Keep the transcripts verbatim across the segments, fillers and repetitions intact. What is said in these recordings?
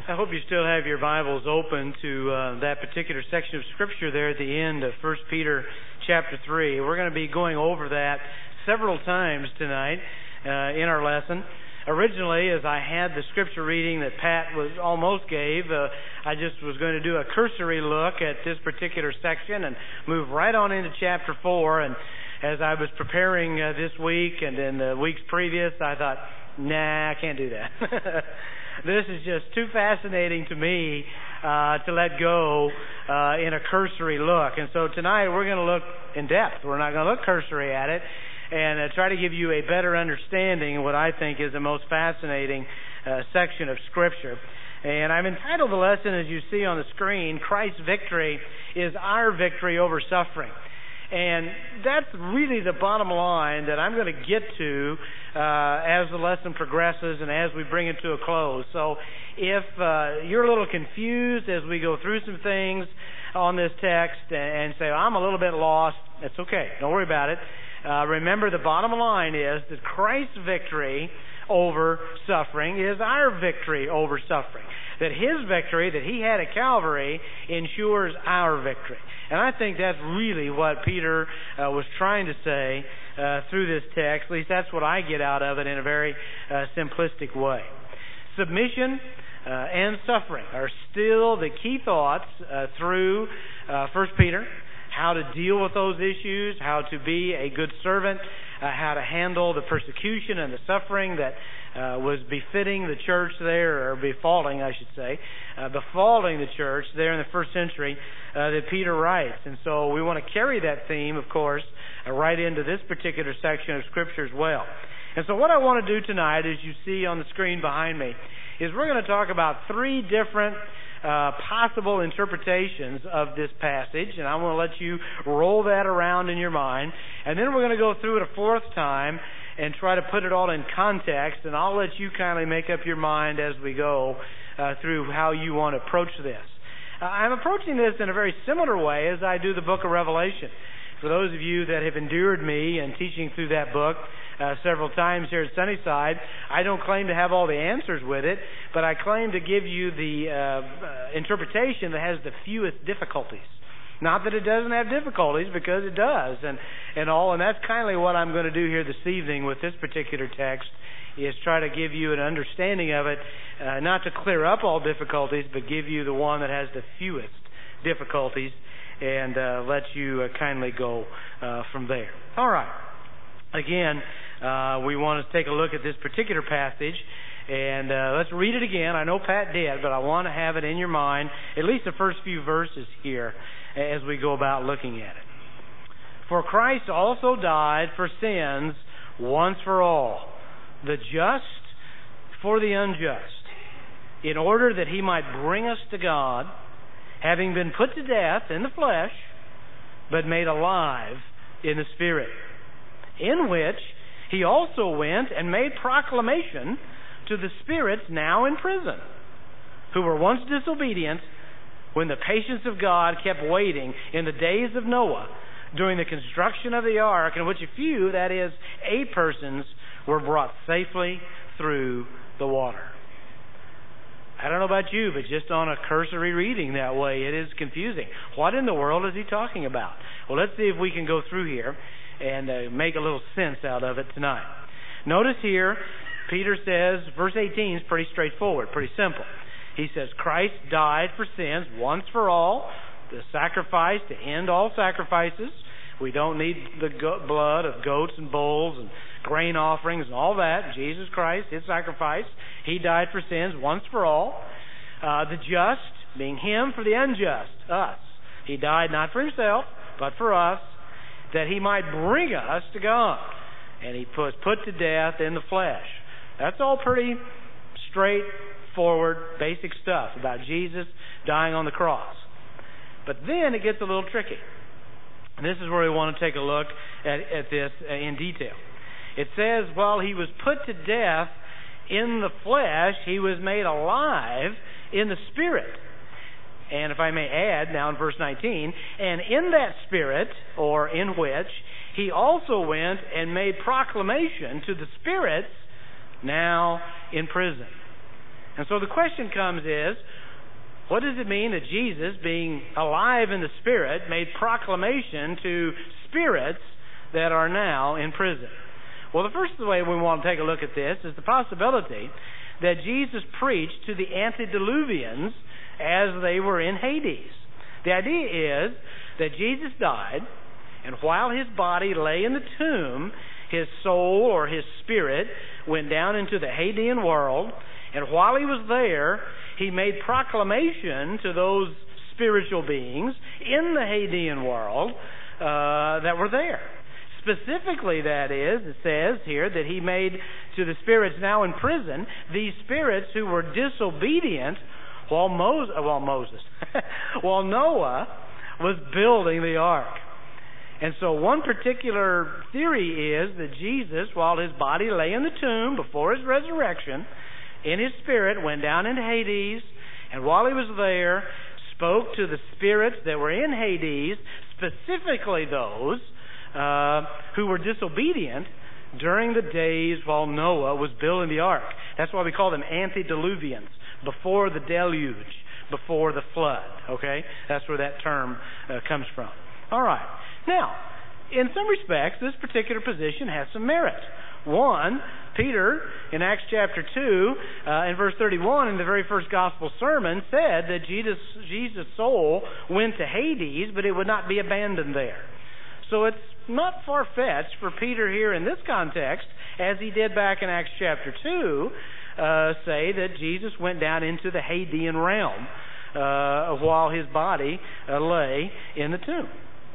I hope you still have your Bibles open to uh, that particular section of Scripture there at the end of First Peter chapter three. We're going to be going over that several times tonight uh, in our lesson. Originally, as I had the Scripture reading that Pat was almost gave, uh, I just was going to do a cursory look at this particular section and move right on into chapter four. And as I was preparing uh, this week and in the weeks previous, I thought, nah, I can't do that. This is just too fascinating to me uh, to let go uh, in a cursory look. And so tonight we're going to look in depth. We're not going to look cursory at it and uh, try to give you a better understanding of what I think is the most fascinating uh, section of Scripture. And I've entitled the lesson, as you see on the screen, Christ's Victory is Our Victory Over Suffering. And that's really the bottom line that I'm going to get to uh, as the lesson progresses and as we bring it to a close. So if uh, you're a little confused as we go through some things on this text and say, I'm a little bit lost, that's okay. Don't worry about it. Uh, remember, the bottom line is that Christ's victory over suffering is our victory over suffering. That His victory that He had at Calvary ensures our victory. And I think that's really what Peter uh, was trying to say uh, through this text. At least that's what I get out of it in a very uh, simplistic way. Submission uh, and suffering are still the key thoughts uh, through uh, First Peter. How to deal with those issues, how to be a good servant, uh, how to handle the persecution and the suffering that uh, was befitting the church there, or befalling, I should say, uh, befalling the church there in the first century uh, that Peter writes. And so we want to carry that theme, of course, uh, right into this particular section of Scripture as well. And so what I want to do tonight, as you see on the screen behind me, is we're going to talk about three different Uh, possible interpretations of this passage, and I'm going to let you roll that around in your mind, and then we're going to go through it a fourth time and try to put it all in context, and I'll let you kindly make up your mind as we go uh, through how you want to approach this. Uh, I'm approaching this in a very similar way as I do the book of Revelation. For those of you that have endured me and teaching through that book uh, several times here at Sunnyside, I don't claim to have all the answers with it, but I claim to give you the uh, uh, interpretation that has the fewest difficulties. Not that it doesn't have difficulties, because it does, and, and all, and that's kindly what I'm going to do here this evening with this particular text, is try to give you an understanding of it, uh, not to clear up all difficulties, but give you the one that has the fewest difficulties, and uh, let you uh, kindly go uh, from there. All right. Again, uh, we want to take a look at this particular passage, and uh, let's read it again. I know Pat did, but I want to have it in your mind, at least the first few verses here, as we go about looking at it. For Christ also died for sins once for all, the just for the unjust, in order that He might bring us to God, having been put to death in the flesh, but made alive in the Spirit, in which He also went and made proclamation to the spirits now in prison, who were once disobedient when the patience of God kept waiting in the days of Noah during the construction of the ark, in which a few, that is, eight persons, were brought safely through the water. I don't know about you, but just on a cursory reading that way, it is confusing. What in the world is he talking about? Well, let's see if we can go through here and uh, make a little sense out of it tonight. Notice here, Peter says, verse eighteen is pretty straightforward, pretty simple. He says, Christ died for sins once for all, the sacrifice to end all sacrifices. We don't need the go- blood of goats and bulls and grain offerings and all that. Jesus Christ, His sacrifice. He died for sins once for all. Uh, the just, being Him for the unjust, us. He died not for Himself, but for us, that He might bring us to God. And He was put to death in the flesh. That's all pretty straightforward, basic stuff about Jesus dying on the cross. But then it gets a little tricky. And this is where we want to take a look at, at this in detail. It says, while He was put to death in the flesh, He was made alive in the Spirit. And if I may add, now in verse nineteen, and in that Spirit, or in which, He also went and made proclamation to the spirits now in prison. And so the question comes is, what does it mean that Jesus, being alive in the Spirit, made proclamation to spirits that are now in prison? Well, the first way we want to take a look at this is the possibility that Jesus preached to the antediluvians as they were in Hades. The idea is that Jesus died, and while his body lay in the tomb, his soul or his spirit went down into the Hadean world, and while he was there, he made proclamation to those spiritual beings in the Hadean world uh, that were there. Specifically, that is, it says here that he made to the spirits now in prison, these spirits who were disobedient while Moses, while Moses, while Noah was building the ark. And so one particular theory is that Jesus, while his body lay in the tomb before his resurrection, in his spirit went down into Hades, and while he was there, spoke to the spirits that were in Hades, specifically those uh, who were disobedient during the days while Noah was building the ark. That's why we call them antediluvians, before the deluge, before the flood. Okay? That's where that term uh, comes from. All right. Now, in some respects, this particular position has some merit. One, Peter, in Acts chapter two, uh, in verse thirty-one, in the very first gospel sermon, said that Jesus, Jesus' soul went to Hades, but it would not be abandoned there. So it's not far-fetched for Peter here in this context, as he did back in Acts chapter two, uh, say that Jesus went down into the Hadean realm uh, while his body uh, lay in the tomb.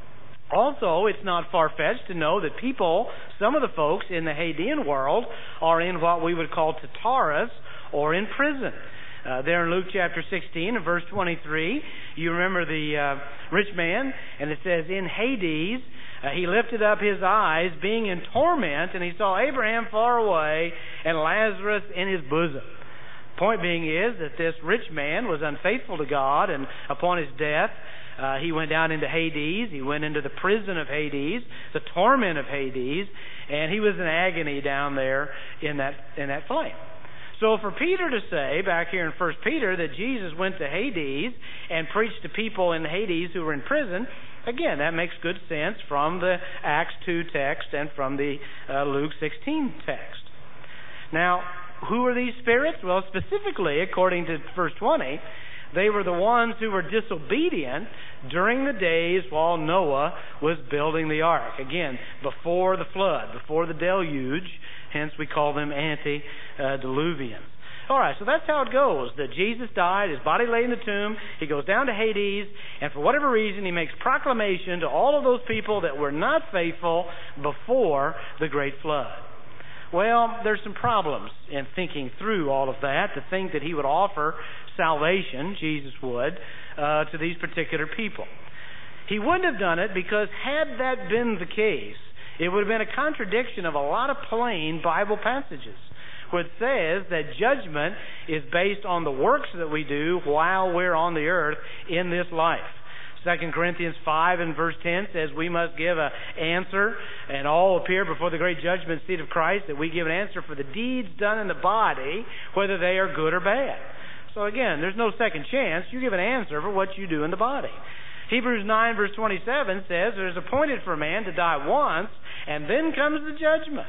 Also, it's not far-fetched to know that people, some of the folks in the Hadean world, are in what we would call Tartarus, or in prison. Uh, there in Luke chapter sixteen and verse twenty-three, you remember the uh, rich man, and it says, in Hades, uh, he lifted up his eyes, being in torment, and he saw Abraham far away, and Lazarus in his bosom. Point being is that this rich man was unfaithful to God, and upon his death, Uh, he went down into Hades. He went into the prison of Hades, the torment of Hades, and he was in agony down there in that in that flame. So for Peter to say, back here in First Peter, that Jesus went to Hades and preached to people in Hades who were in prison, again, that makes good sense from the Acts two text and from the uh, Luke sixteen text. Now, who are these spirits? Well, specifically, according to verse twenty, they were the ones who were disobedient during the days while Noah was building the ark. Again, before the flood, before the deluge, hence we call them antediluvians. All right, so that's how it goes. That Jesus died, his body lay in the tomb, he goes down to Hades, and for whatever reason he makes proclamation to all of those people that were not faithful before the great flood. Well, there's some problems in thinking through all of that, to think that he would offer salvation, Jesus would, uh, to these particular people. He wouldn't have done it because had that been the case, it would have been a contradiction of a lot of plain Bible passages, where it says that judgment is based on the works that we do while we're on the earth in this life. Second Corinthians five and verse ten says we must give an answer and all appear before the great judgment seat of Christ, that we give an answer for the deeds done in the body, whether they are good or bad. So again, there's no second chance. You give an answer for what you do in the body. Hebrews nine verse twenty-seven says it is appointed for a man to die once, and then comes the judgment.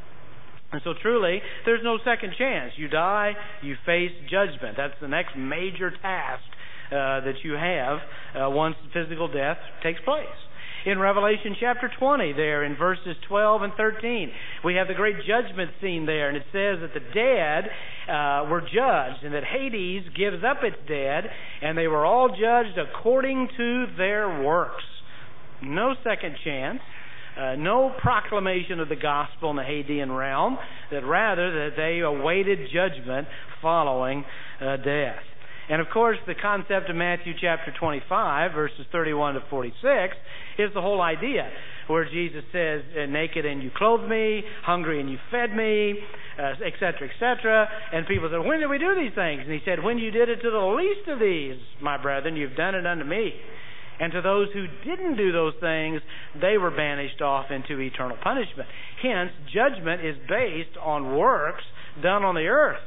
And so truly, there's no second chance. You die, you face judgment. That's the next major task Uh, that you have uh, once physical death takes place. In Revelation chapter twenty, there in verses twelve and thirteen, we have the great judgment scene there, and it says that the dead uh, were judged, and that Hades gives up its dead, and they were all judged according to their works. No second chance. Uh, no proclamation of the gospel in the Hadean realm, that rather that they awaited judgment following uh, death. And of course, the concept of Matthew chapter twenty-five, verses thirty-one to forty-six, is the whole idea, where Jesus says, naked and you clothed me, hungry and you fed me, uh, et cetera, et cetera. And people said, when did we do these things? And he said, when you did it to the least of these, my brethren, you've done it unto me. And to those who didn't do those things, they were banished off into eternal punishment. Hence, judgment is based on works done on the earth.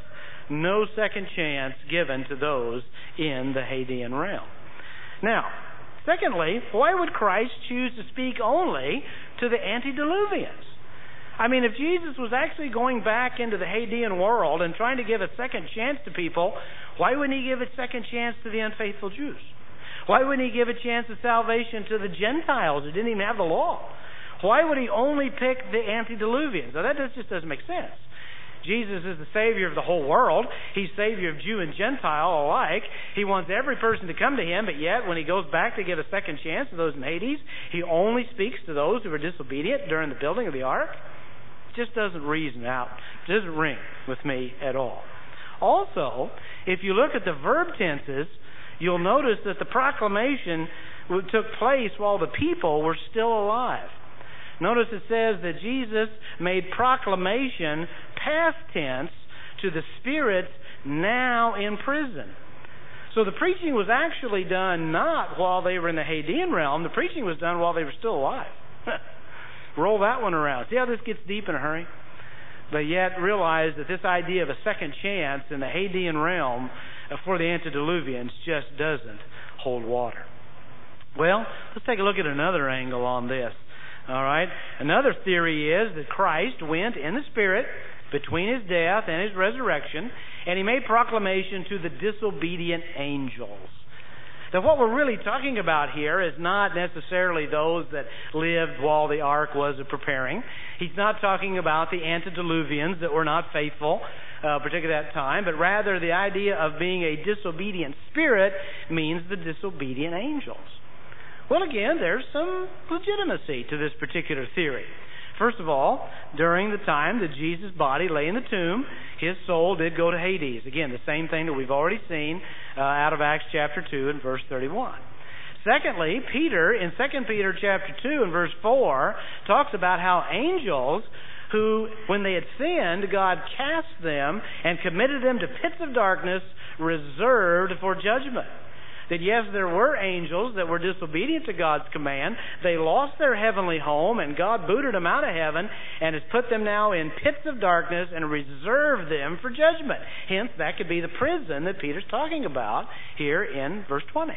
no second chance given to those in the Hadean realm. Now, secondly, why would Christ choose to speak only to the antediluvians? I mean, if Jesus was actually going back into the Hadean world and trying to give a second chance to people, why wouldn't he give a second chance to the unfaithful Jews? Why wouldn't he give a chance of salvation to the Gentiles who didn't even have the law? Why would he only pick the antediluvians? Now, that just doesn't make sense. Jesus is the Savior of the whole world. He's Savior of Jew and Gentile alike. He wants every person to come to him, but yet when he goes back to give a second chance to those in Hades, he only speaks to those who were disobedient during the building of the ark. It just doesn't reason out. It doesn't ring with me at all. Also, if you look at the verb tenses, you'll notice that the proclamation took place while the people were still alive. Notice it says that Jesus made proclamation, past tense, to the spirits now in prison. So the preaching was actually done not while they were in the Hadean realm. The preaching was done while they were still alive. Roll that one around. See how this gets deep in a hurry? But yet realize that this idea of a second chance in the Hadean realm for the antediluvians just doesn't hold water. Well, let's take a look at another angle on this. All right. Another theory is that Christ went in the Spirit between his death and his resurrection, and he made proclamation to the disobedient angels. Now, what we're really talking about here is not necessarily those that lived while the ark was preparing. He's not talking about the antediluvians that were not faithful, uh, particularly at that time, but rather the idea of being a disobedient spirit means the disobedient angels. Well, again, there's some legitimacy to this particular theory. First of all, during the time that Jesus' body lay in the tomb, his soul did go to Hades. Again, the same thing that we've already seen uh, out of Acts chapter two and verse thirty-one. Secondly, Peter, in Second Peter chapter two and verse four, talks about how angels who, when they had sinned, God cast them and committed them to pits of darkness reserved for judgment. That yes, there were angels that were disobedient to God's command. They lost their heavenly home, and God booted them out of heaven and has put them now in pits of darkness and reserved them for judgment. Hence, that could be the prison that Peter's talking about here in verse twenty.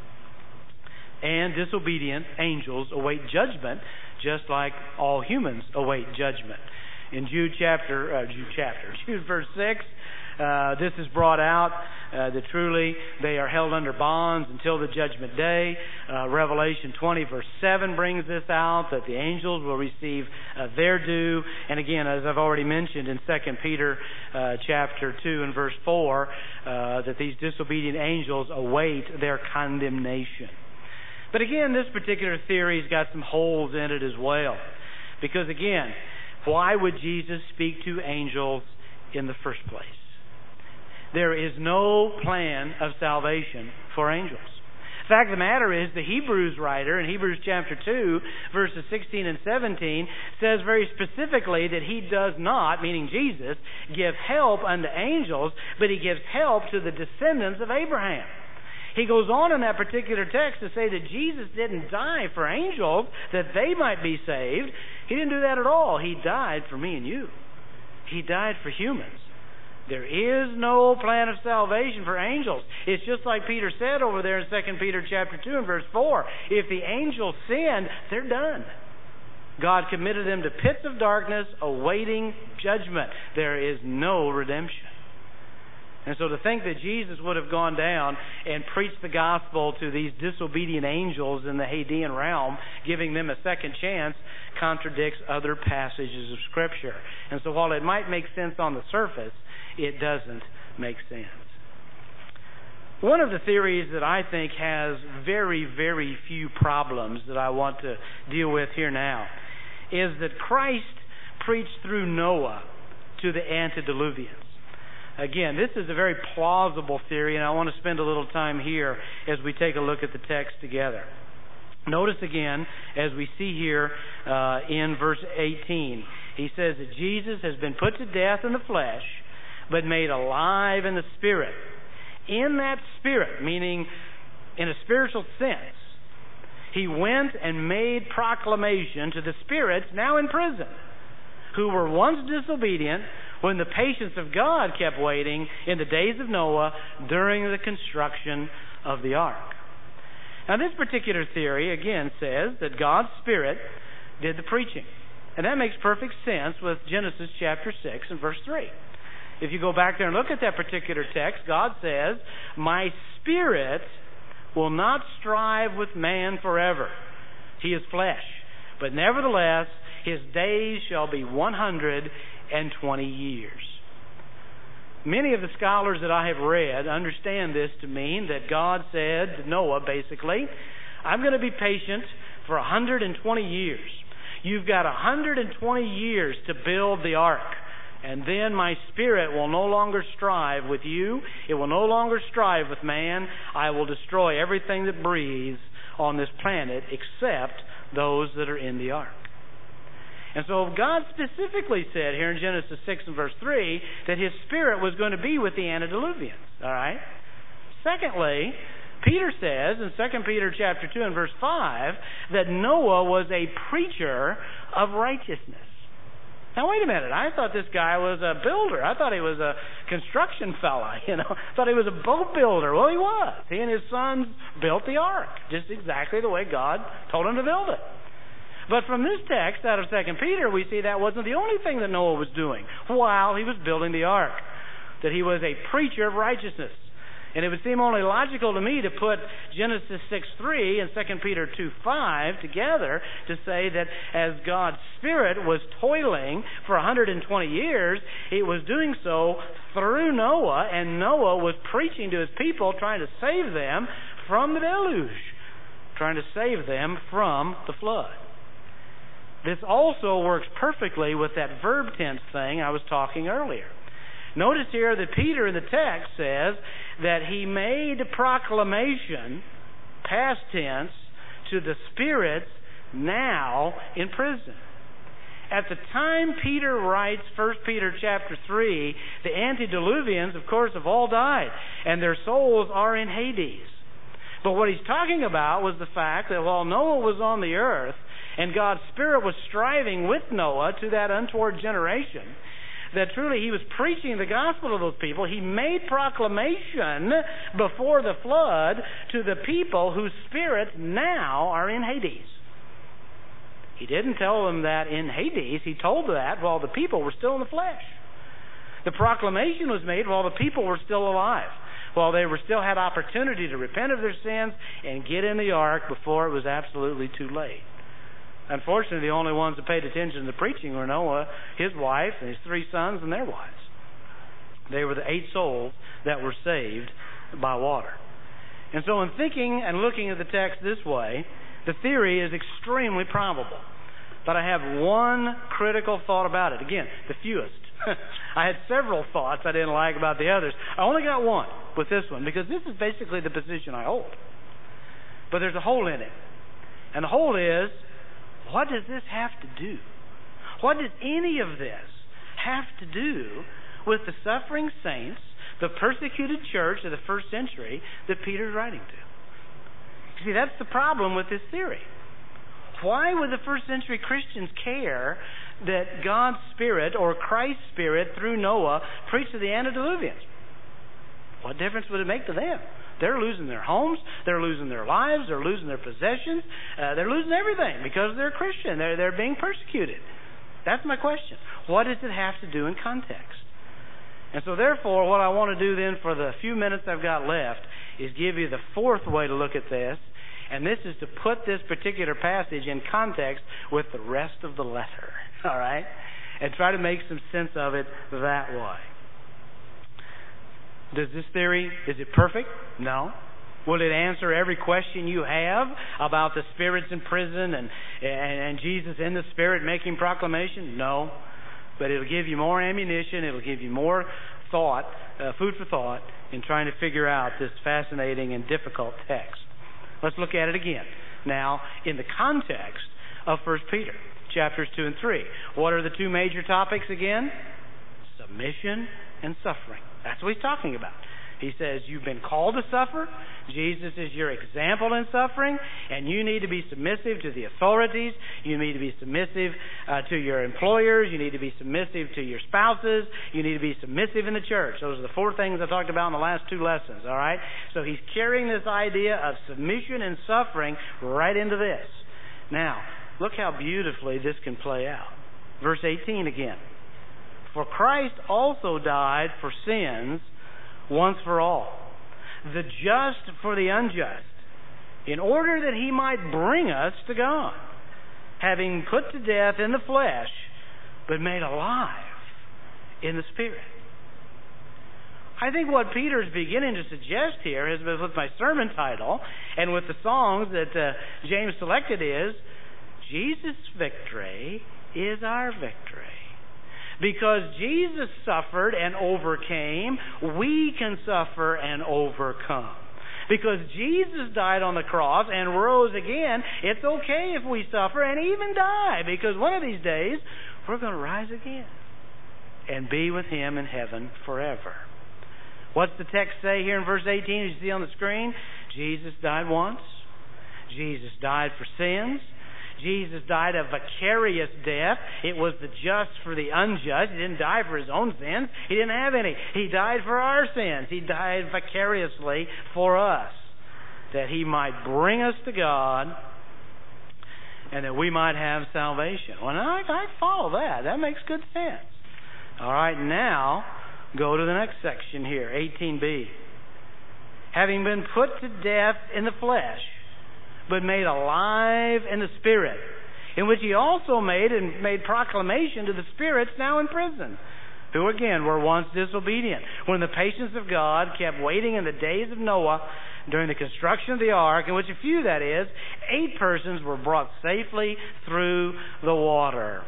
And disobedient angels await judgment, just like all humans await judgment. In Jude chapter, uh, Jude chapter, Jude verse six, Uh, this is brought out uh, that truly they are held under bonds until the judgment day. Uh, Revelation twenty verse seven brings this out, that the angels will receive uh, their due. And again, as I've already mentioned in Second Peter uh, chapter two and verse four, uh, that these disobedient angels await their condemnation. But again, this particular theory's got some holes in it as well. Because again, why would Jesus speak to angels in the first place? There is no plan of salvation for angels. The fact of the matter is, the Hebrews writer in Hebrews chapter two, verses sixteen and seventeen, says very specifically that he does not, meaning Jesus, give help unto angels, but he gives help to the descendants of Abraham. He goes on in that particular text to say that Jesus didn't die for angels that they might be saved. He didn't do that at all. He died for me and you. He died for humans. There is no plan of salvation for angels. It's just like Peter said over there in Second Peter chapter two and verse four. If the angels sinned, they're done. God committed them to pits of darkness awaiting judgment. There is no redemption. And so to think that Jesus would have gone down and preached the gospel to these disobedient angels in the Hadean realm, giving them a second chance, contradicts other passages of Scripture. And so while it might make sense on the surface, it doesn't make sense. One of the theories that I think has very, very few problems that I want to deal with here now is that Christ preached through Noah to the antediluvians. Again, this is a very plausible theory, and I want to spend a little time here as we take a look at the text together. Notice again, as we see here uh, in verse eighteen, he says that Jesus has been put to death in the flesh, but made alive in the Spirit. In that Spirit, meaning in a spiritual sense, he went and made proclamation to the spirits now in prison, who were once disobedient, when the patience of God kept waiting in the days of Noah during the construction of the ark. Now, this particular theory, again, says that God's Spirit did the preaching. And that makes perfect sense with Genesis chapter six and verse three. If you go back there and look at that particular text, God says, "My Spirit will not strive with man forever. He is flesh. But nevertheless, his days shall be one hundred twenty years." Many of the scholars that I have read understand this to mean that God said to Noah, basically, "I'm going to be patient for one hundred twenty years. You've got one hundred twenty years to build the ark. And then my Spirit will no longer strive with you. It will no longer strive with man. I will destroy everything that breathes on this planet except those that are in the ark." And so God specifically said here in Genesis six and verse three that His Spirit was going to be with the antediluvians. All right? Secondly, Peter says in Second Peter chapter two and verse five that Noah was a preacher of righteousness. Now, wait a minute. I thought this guy was a builder. I thought he was a construction fella, you know. I thought he was a boat builder. Well, he was. He and his sons built the ark, just exactly the way God told him to build it. But from this text out of Second Peter, we see that wasn't the only thing that Noah was doing while he was building the ark, that he was a preacher of righteousness. And it would seem only logical to me to put Genesis six three and Second Peter two five together to say that as God's Spirit was toiling for one hundred twenty years, it was doing so through Noah, and Noah was preaching to his people, trying to save them from the deluge, trying to save them from the flood. This also works perfectly with that verb tense thing I was talking earlier. Notice here that Peter in the text says that he made proclamation, past tense, to the spirits now in prison. At the time Peter writes First Peter chapter three, the antediluvians, of course, have all died, and their souls are in Hades. But what he's talking about was the fact that while Noah was on the earth, and God's Spirit was striving with Noah to that untoward generation, that truly he was preaching the gospel to those people. He made proclamation before the flood to the people whose spirits now are in Hades. He didn't tell them that in Hades. He told that while the people were still in the flesh. The proclamation was made while the people were still alive, while they were still had opportunity to repent of their sins and get in the ark before it was absolutely too late. Unfortunately, the only ones that paid attention to the preaching were Noah, his wife, and his three sons and their wives. They were the eight souls that were saved by water. And so in thinking and looking at the text this way, the theory is extremely probable. But I have one critical thought about it. Again, the fewest. I had several thoughts I didn't like about the others. I only got one with this one, because this is basically the position I hold. But there's a hole in it. And the hole is, what does this have to do? What does any of this have to do with the suffering saints, the persecuted church of the first century that Peter's writing to? See, that's the problem with this theory. Why would the first century Christians care that God's Spirit or Christ's Spirit through Noah preached to the antediluvians? What difference would it make to them? They're losing their homes, they're losing their lives, they're losing their possessions, uh, they're losing everything because they're Christian. They're, they're being persecuted. That's my question. What does it have to do in context? And so therefore, what I want to do then for the few minutes I've got left is give you the fourth way to look at this, and this is to put this particular passage in context with the rest of the letter, all right? And try to make some sense of it that way. Does this theory, is it perfect? No. Will it answer every question you have about the spirits in prison and, and, and Jesus in the Spirit making proclamation? No. But it'll give you more ammunition, it'll give you more thought, uh, food for thought, in trying to figure out this fascinating and difficult text. Let's look at it again. Now, in the context of First Peter, chapters two and three. What are the two major topics again? Submission and suffering. That's what he's talking about. He says, you've been called to suffer. Jesus is your example in suffering, and you need to be submissive to the authorities. You need to be submissive uh, to your employers. You need to be submissive to your spouses. You need to be submissive in the church. Those are the four things I talked about in the last two lessons, all right? So he's carrying this idea of submission and suffering right into this. Now, look how beautifully this can play out. Verse eighteen again. For Christ also died for sins once for all, the just for the unjust, in order that he might bring us to God, having put to death in the flesh, but made alive in the Spirit. I think what Peter's beginning to suggest here is, with my sermon title and with the songs that uh, James selected, is Jesus' victory is our victory. Because Jesus suffered and overcame, we can suffer and overcome. Because Jesus died on the cross and rose again, it's okay if we suffer and even die. Because one of these days, we're going to rise again and be with Him in heaven forever. What's the text say here in verse eighteen, as you see on the screen? Jesus died once. Jesus died for sins. Jesus died a vicarious death. It was the just for the unjust. He didn't die for His own sins. He didn't have any. He died for our sins. He died vicariously for us, that He might bring us to God and that we might have salvation. Well, I, I follow that. That makes good sense. All right, now go to the next section here, eighteen b. Having been put to death in the flesh, but made alive in the Spirit, in which He also made and made proclamation to the spirits now in prison, who again were once disobedient, when the patience of God kept waiting in the days of Noah during the construction of the ark, in which a few, that is, eight persons were brought safely through the water.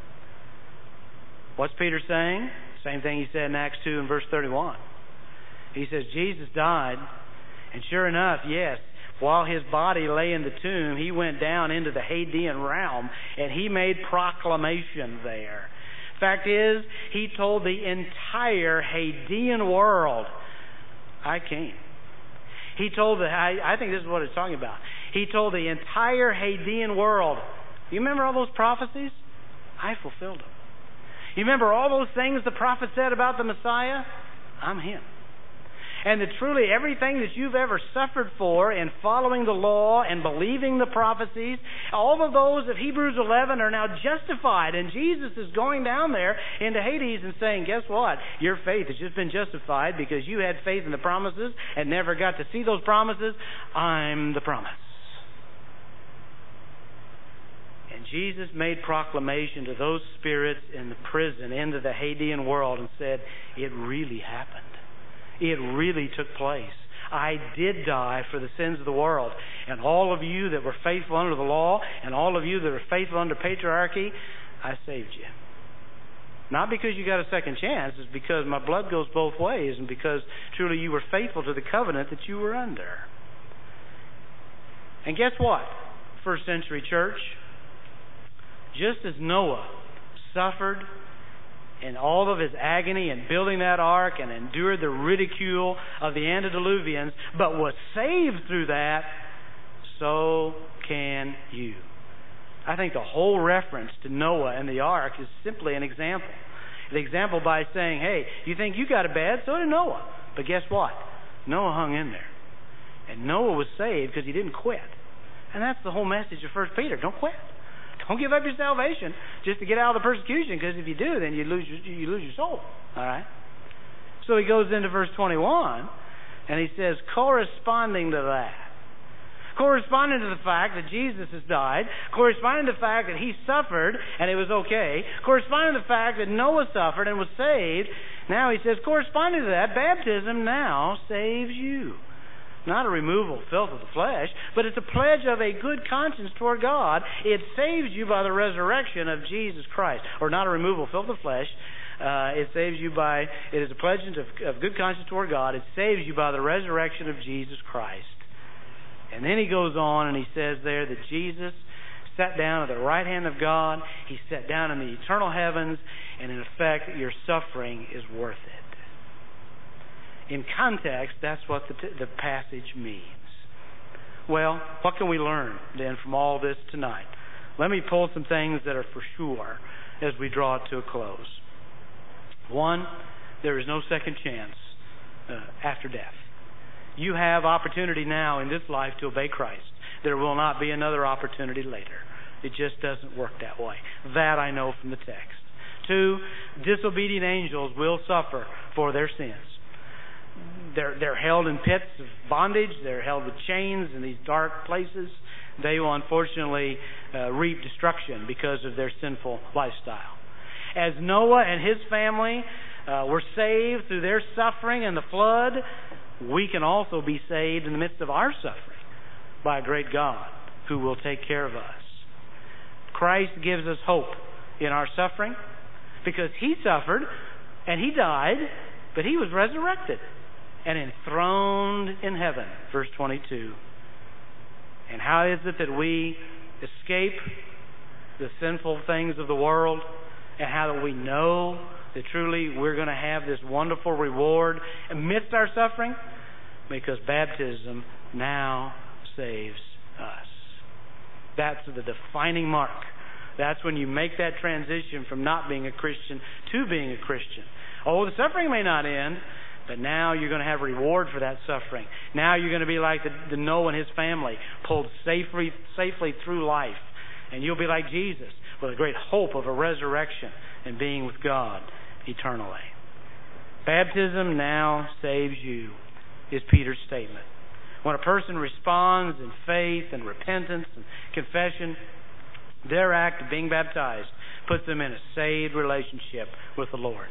What's Peter saying? Same thing he said in Acts two and verse thirty-one. He says, Jesus died, and sure enough, yes, while His body lay in the tomb, He went down into the Hadean realm, and He made proclamation there. Fact is, He told the entire Hadean world, I came. He told the, I, I think this is what it's talking about. He told the entire Hadean world, you remember all those prophecies? I fulfilled them. You remember all those things the prophet said about the Messiah? I'm Him. And that truly everything that you've ever suffered for in following the law and believing the prophecies, all of those of Hebrews eleven are now justified. And Jesus is going down there into Hades and saying, guess what? Your faith has just been justified because you had faith in the promises and never got to see those promises. I'm the promise. And Jesus made proclamation to those spirits in the prison, into the Hadean world, and said, it really happened. It really took place. I did die for the sins of the world. And all of you that were faithful under the law, and all of you that are faithful under patriarchy, I saved you. Not because you got a second chance, it's because my blood goes both ways, and because truly you were faithful to the covenant that you were under. And guess what, first century church? Just as Noah suffered in all of his agony in building that ark and endured the ridicule of the antediluvians, but was saved through that, so can you. I think the whole reference to Noah and the ark is simply an example. An example by saying, hey, you think you got it bad? So did Noah. But guess what? Noah hung in there. And Noah was saved because he didn't quit. And that's the whole message of First Peter. Don't quit. Don't give up your salvation just to get out of the persecution, because if you do, then you lose your, you lose your soul. All right? So he goes into verse twenty-one, and he says, corresponding to that, corresponding to the fact that Jesus has died, corresponding to the fact that He suffered and it was okay, corresponding to the fact that Noah suffered and was saved, now he says, corresponding to that, baptism now saves you. Not a removal of filth of the flesh, but it's a pledge of a good conscience toward God. It saves you by the resurrection of Jesus Christ. Or not a removal of filth of the flesh. Uh, it saves you by, it is a pledge of, of good conscience toward God. It saves you by the resurrection of Jesus Christ. And then he goes on and he says there that Jesus sat down at the right hand of God. He sat down in the eternal heavens. And in effect, your suffering is worth it. in context, that's what the, t- the passage means. Well, what can we learn then from all this tonight? Let me pull some things that are for sure as we draw it to a close. One, there is no second chance uh, after death. You have opportunity now in this life to obey Christ. There will not be another opportunity later. It just doesn't work that way. That I know from the text. Two, disobedient angels will suffer for their sins. They're, they're held in pits of bondage. They're held with chains in these dark places. They will unfortunately uh, reap destruction because of their sinful lifestyle. As Noah and his family uh, were saved through their suffering in the flood, we can also be saved in the midst of our suffering by a great God who will take care of us. Christ gives us hope in our suffering because He suffered and He died, but He was resurrected and enthroned in heaven. Verse twenty-two. And how is it that we escape the sinful things of the world, and how do we know that truly we're going to have this wonderful reward amidst our suffering? Because baptism now saves us. That's the defining mark. That's when you make that transition from not being a Christian to being a Christian. Oh, the suffering may not end, but now you're going to have reward for that suffering. Now you're going to be like the, the Noah and his family, pulled safely, safely through life. And you'll be like Jesus, with a great hope of a resurrection and being with God eternally. Baptism now saves you, is Peter's statement. When a person responds in faith and repentance and confession, their act of being baptized puts them in a saved relationship with the Lord.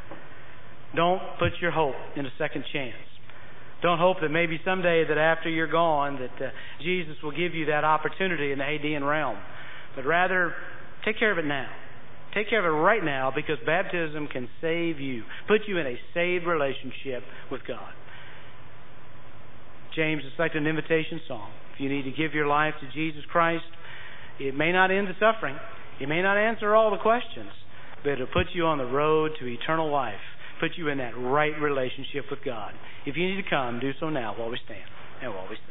Don't put your hope in a second chance. Don't hope that maybe someday that after you're gone that uh, Jesus will give you that opportunity in the Hadean realm. But rather, take care of it now. Take care of it right now, because baptism can save you, put you in a saved relationship with God. James is like an invitation song. If you need to give your life to Jesus Christ, it may not end the suffering. It may not answer all the questions, but it'll put you on the road to eternal life, put you in that right relationship with God. If you need to come, do so now while we stand and while we sing.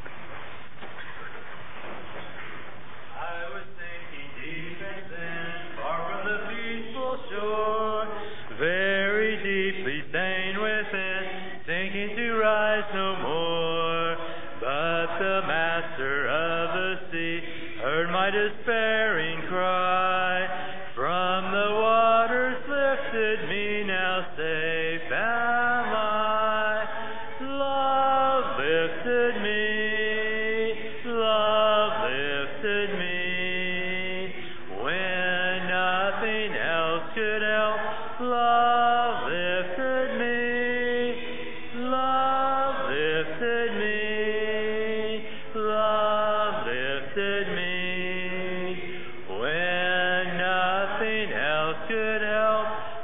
I was thinking deep and thin, far from the peaceful shore, very deeply stained within, thinking to rise no more. But the master of the sea heard my despairing cry. From the waters lifted me, now safe am I. Love lifted me, love lifted me. When nothing else could help, love lifted me, love lifted me, love lifted me. When nothing else could help,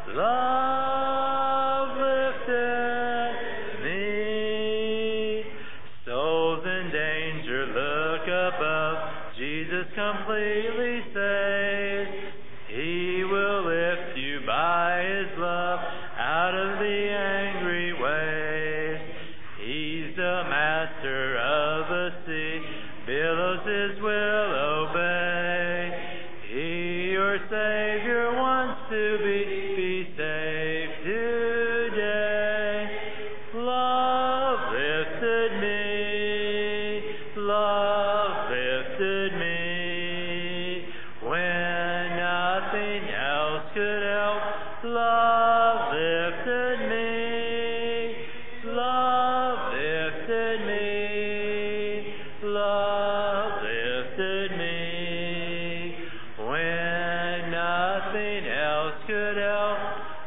love lifted me. Souls in danger, look above, Jesus completely saves. He will lift you by His love out of the angry waves. He's the master of the sea, billows His will obey. He, your Savior, wants to be, be saved today. Love lifted me, love lifted me. When nothing else could help, love lifted me, love lifted me, love lifted me. When nothing else could help,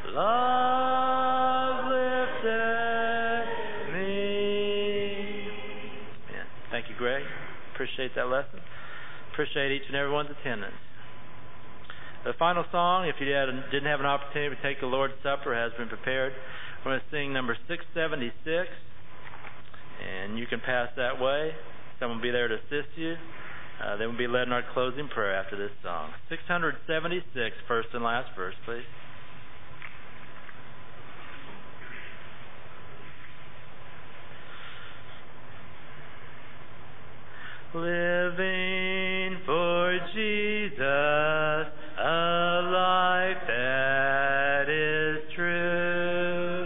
love lifted me. Yeah. Thank you, Greg. Appreciate that lesson. Appreciate each and everyone's attendance. The final song, if you had, didn't have an opportunity to take the Lord's Supper, has been prepared. We're going to sing number six seventy-six, and you can pass that way. Someone will be there to assist you. Uh, then we'll be led in our closing prayer after this song. six seventy-six, first and last verse, please. living for Jesus, a life that is true,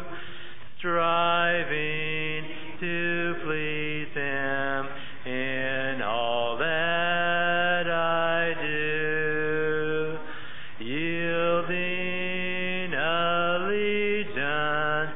striving to please Him in all that I do, yielding allegiance,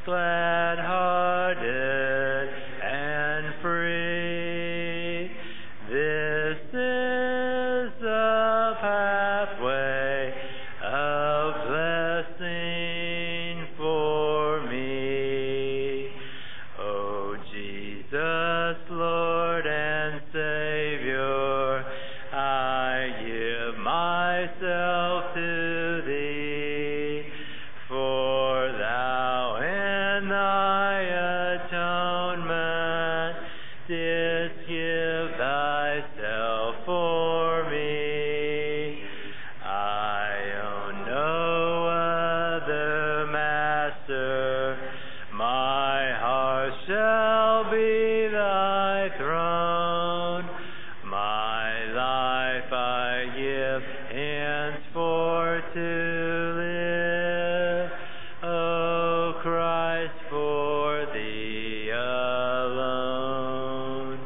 glad-hearted and free. This is the pathway of blessing for me. O Jesus, Lord and Savior, I give myself to Thee, for Thou in Thy atonement didst give Thyself for me. I own no other master, my heart shall be Thy throne. My life I give henceforth to live, O Christ, for Thee alone.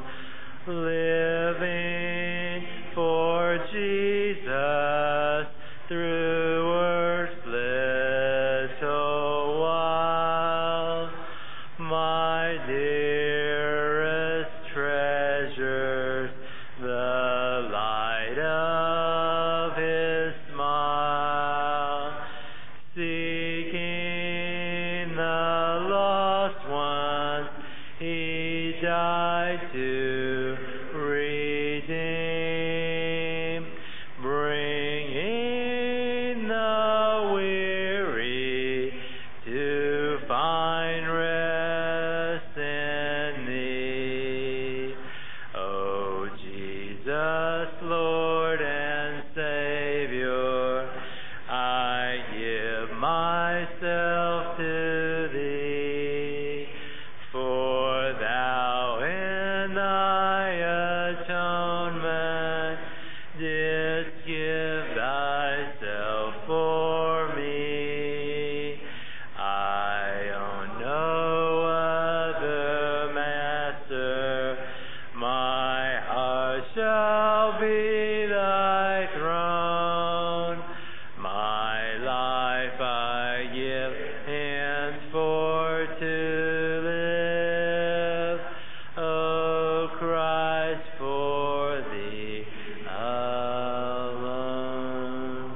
Living for Jesus through earth's little while, my dearest treasures, the light of His smile, seeking the lost ones He died to redeem, bringing the weary to find rest in Thee. O Jesus, Lord and Savior, I give myself to Thee, for Thou in Thy atonement didst give Thyself for me. I own no other master, my heart shall be Thy throne. My life I give henceforth to live, O Christ, for Thee alone.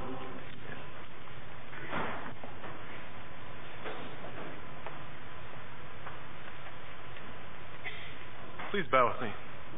Please bow with me.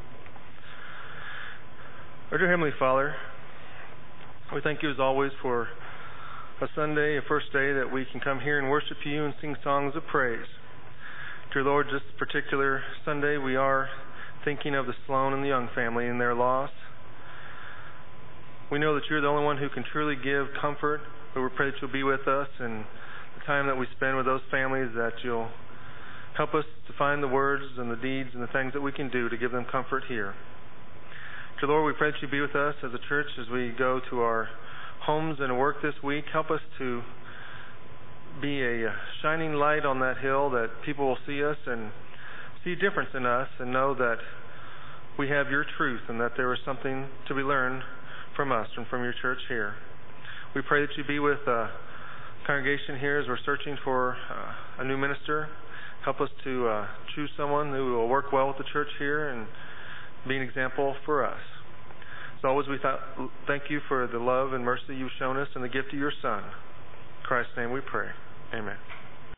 Our dear Heavenly Father, we thank You as always for a Sunday, a first day that we can come here and worship You and sing songs of praise. Dear Lord, this particular Sunday we are thinking of the Sloan and the Young family and their loss. We know that You're the only one who can truly give comfort, but we pray that You'll be with us and the time that we spend with those families, that You'll help us to find the words and the deeds and the things that we can do to give them comfort here. Dear Lord, we pray that You be with us as a church as we go to our homes and work this week. Help us to be a shining light on that hill, that people will see us and see a difference in us and know that we have Your truth and that there is something to be learned from us and from Your church here. We pray that You be with the congregation here as we're searching for uh, a new minister. Help us to uh, choose someone who will work well with the church here and be an example for us. As always, we th- thank You for the love and mercy You've shown us and the gift of Your Son. In Christ's name we pray. Amen.